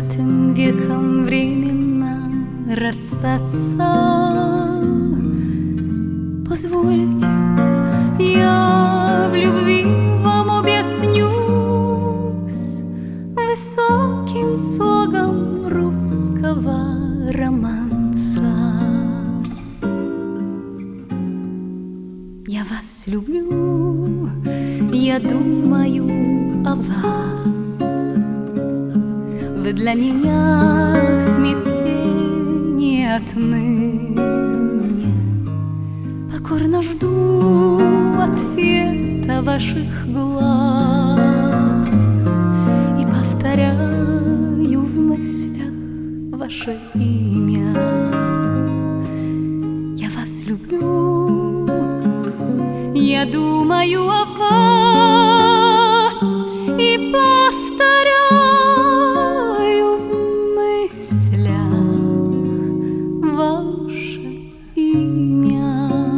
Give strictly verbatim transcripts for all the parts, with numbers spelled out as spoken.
двадцатым веком временно расстаться. Позвольте, я в любви вам объяснюсь высоким слогом русского романса. Я вас люблю, я думаю о вас. Вы для меня смятение отныне. Покорно жду ответа ваших глаз и повторяю в мыслях ваше имя. Я вас люблю, я думаю о вас и повторяю в мыслях ваше имя.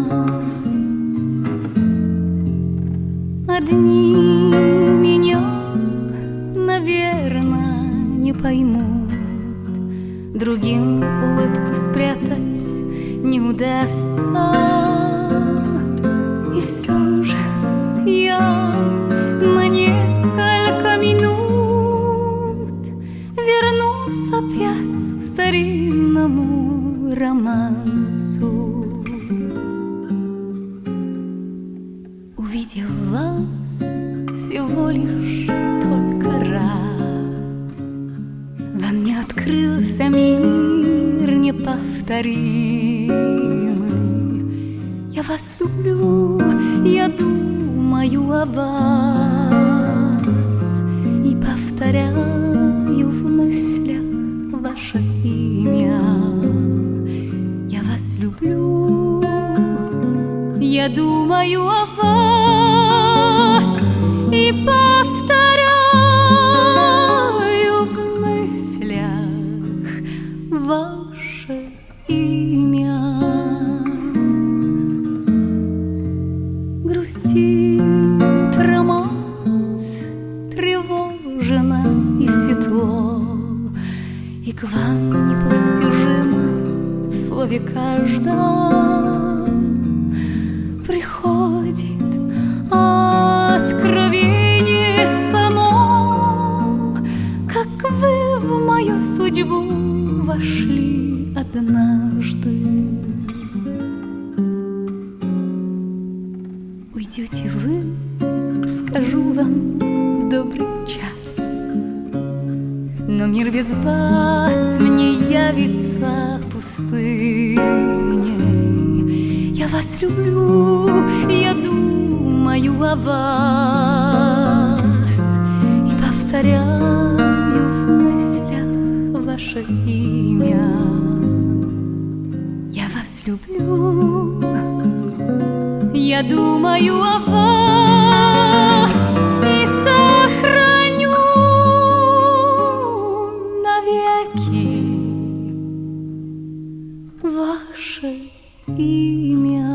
Одни меня, наверное, не поймут, другим улыбку спрятать не удастся. И все же я на несколько минут вернусь опять к старинному романсу. Увидев вас всего лишь только раз, во мне открылся мир неповторимый. Я вас люблю, я думаю о вас и повторяю в мыслях ваше имя. Я вас люблю, я думаю о вас и повторяю в мыслях ваше имя. Грустит романс, тревожно и светло, и к вам непостижимо в слове каждом приходит откровение само, как вы в мою судьбу вошли однажды. Уйдете вы, скажу вам в добрый час, но мир без вас мне явится пустыней. Я вас люблю, я думаю о вас и повторяю в мыслях ваше имя. Я вас люблю, я думаю о вас и сохраню навеки ваше имя.